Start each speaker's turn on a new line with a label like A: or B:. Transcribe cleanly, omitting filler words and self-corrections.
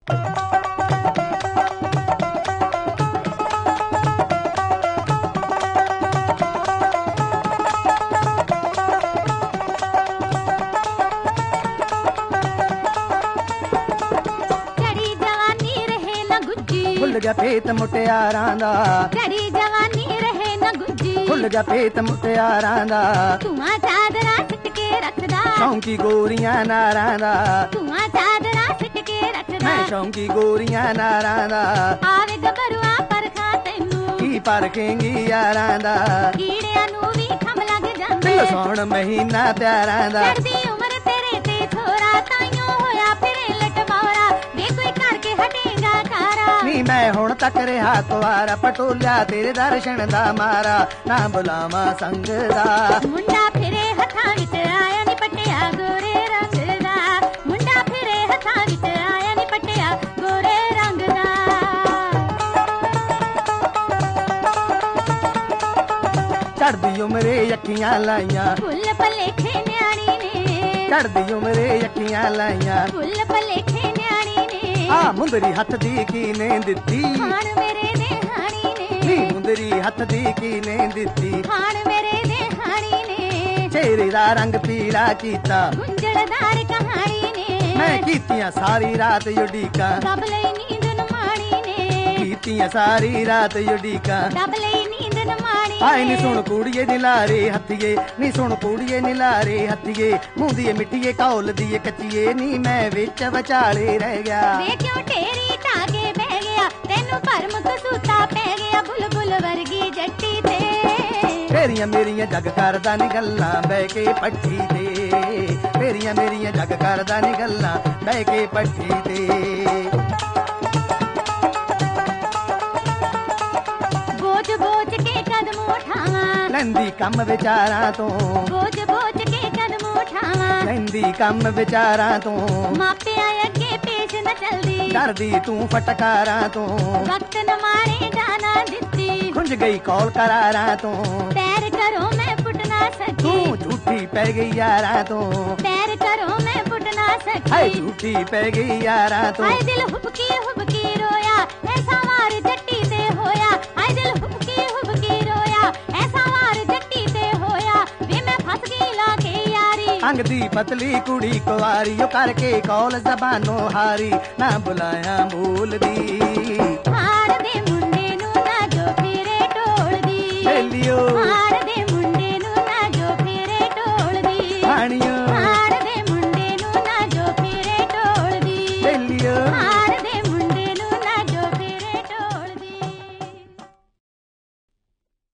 A: खुल गया पेट मुटियारां दा,
B: तेरी जवानी रहे न गुज्जी।
A: खुल गया पेट मुटियारां दा,
B: धुआं चादरा सिट के रखदा,
A: शौंकी गोरियां नारां दा,
B: धुआं चादरा सिट के रखदा।
A: मैं शौंकी गोरियां नारां दा,
B: आवे गबरुआ परखा तैनू,
A: की परखेंगी यारां दा,
B: कीड़ियां नू भी खम लग जांदे।
A: दिल सौण महीना प्यारां दा,
B: चढ़दी उम्र तेरे ते छोरा, ताइयों होया फिरे लटमौरा, वे कोई करके हटेगा कारा।
A: नी मैं हुण तक रिहा कुआरा, पटोलिया तेरे दर्शन दा मारा, ना बुलावा संग दा।
B: मुंडा फिरे हथां विच आया नी पटिया गोरे रंग दा, मुंडा फिरे हथां विच आया नी पटिया गोरे रंग दा।
A: चढ़दी उमरे अखियां लाइयां,
B: फुੱਲ ਭਲੇਖੇ ਨਿਆਣੀ ਨੇ,
A: चढ़दी उमरे अखियां लाइयां,
B: ਫੁੱਲ ਭਲੇਖੇ ਨਿਆਣੀ ਨੇ।
A: आ मुंदरी हथ दी कीने दित्ती,
B: ਖਾਣ ਮੇਰੇ ਦੇ ਹਾਣੀ
A: नी
B: ਨੇ,
A: मुंदरी हथ दी कीने दित्ती,
B: ਖਾਣ ਮੇਰੇ ਦੇ ਹਾਣੀ ਨੇ।
A: चेहरे दा रंग पीला कीता,
B: ਗੁੰਝਲਦਾਰ ਕਹਾਣੀ ਨੇ,
A: मैं कीतियां सारी रात उडीकां,
B: ਦਬ ਲਈ ਨੀਂਦ ਨੂੰ ਮਾਣੀ ਨੇ,
A: कीतियां सारी रात उडीकां।
B: ਦਬ ਲਈ ਨੀਂਦ ਨੂੰ ਮਾਣੀ
A: आए नी
B: ਨੇ।
A: सुन कूड़िए निलारे हथिये, नी सुन कूड़िए निलारे हथिये, मुंह दिए मिट्टिए कौल दिए कच्चिए, नी मैं विच विचाले रह गया।
B: ਵੇ ਕਿਉਂ ਢੇਰੀ ਢਾਕੇ ਬਹਿ ਗਿਆ, ਤੈਨੂੰ ਭਰਮ ਕਸੂਤਾ ਪੈ ਗਿਆ, ਬੁਲਬੁਲ ਵਰਗੀ ਜੱਟੀ ਤੇ।
A: तेरियां मेरियां जग करदा नी गल्लां बह के पट्ठी ते, तेरियां मेरियां जग करदा नी गल्लां बह के पट्ठी ते।
B: ਬੋਝ ਬੋਝ ਕੇ ਕਦਮ ਉਠਾਵਾਂ,
A: लैंदी कम विचारां तो,
B: ਬੋਝ ਬੋਝ ਕੇ ਕਦਮ ਉਠਾਵਾਂ।
A: लैंदी कम विचारां तो,
B: ਮਾਪਿਆਂ ਅੱਗੇ ਪੇਸ਼ न चलदी,
A: डरदी तू फटकारां तो,
B: ਵਕਤ न मारे जाना ਦਿੱਤੀ।
A: खुंज गई कौल करारां तो,
B: ਪੈਰ ਕਰੋ ਮੈਂ ਪੁੱਟ ਨਾ
A: तू
B: ਸਕੀ,
A: झूठी पै गई यारां तो,
B: ਪੈਰ ਕਰੋ ਮੈਂ ਪੁੱਟ ਨਾ
A: हाय
B: ਸਕੀ।
A: झूठी पै गई यारां तो।
B: ਹਾਏ ਦਿਲ ਹੁਬਕੀ ਰੋਇਆ, ਐਸਾ ਵਾਰ ਜੱਟੀ ਤੇ ਹੋਇਆ। ਹਾਏ ਦਿਲ ਹੁਬਕੀ ਰੋਇਆ, ਐਸਾ ਵਾਰ ਜੱਟੀ ਤੇ ਹੋਇਆ। ਵੇ ਮੈਂ ਫਸ ਗਈ ਲਾ ਕੇ ਯਾਰੀ,
A: अंग दी पतली कुड़ी कुआरी, यो करके कौल जबानों हारी, ना बुलाया भूल दी।
B: ਹਾਰ ਦੇ ਮੁੰਡੇ ਨੂੰ ਨਾ ਜੋ ਫਿਰੇ ਢੋਲਦੀ,
A: बेलियो
B: ਹਾਰ ਦੇ ਮੁੰਡੇ ਨੂੰ ਨਾ ਜੋ ਫਿਰੇ ਢੋਲਦੀ,
A: हाणियो
B: ਹਾਰ ਦੇ ਮੁੰਡੇ ਨੂੰ ਨਾ ਜੋ ਫਿਰੇ ਢੋਲਦੀ।
A: बेलियो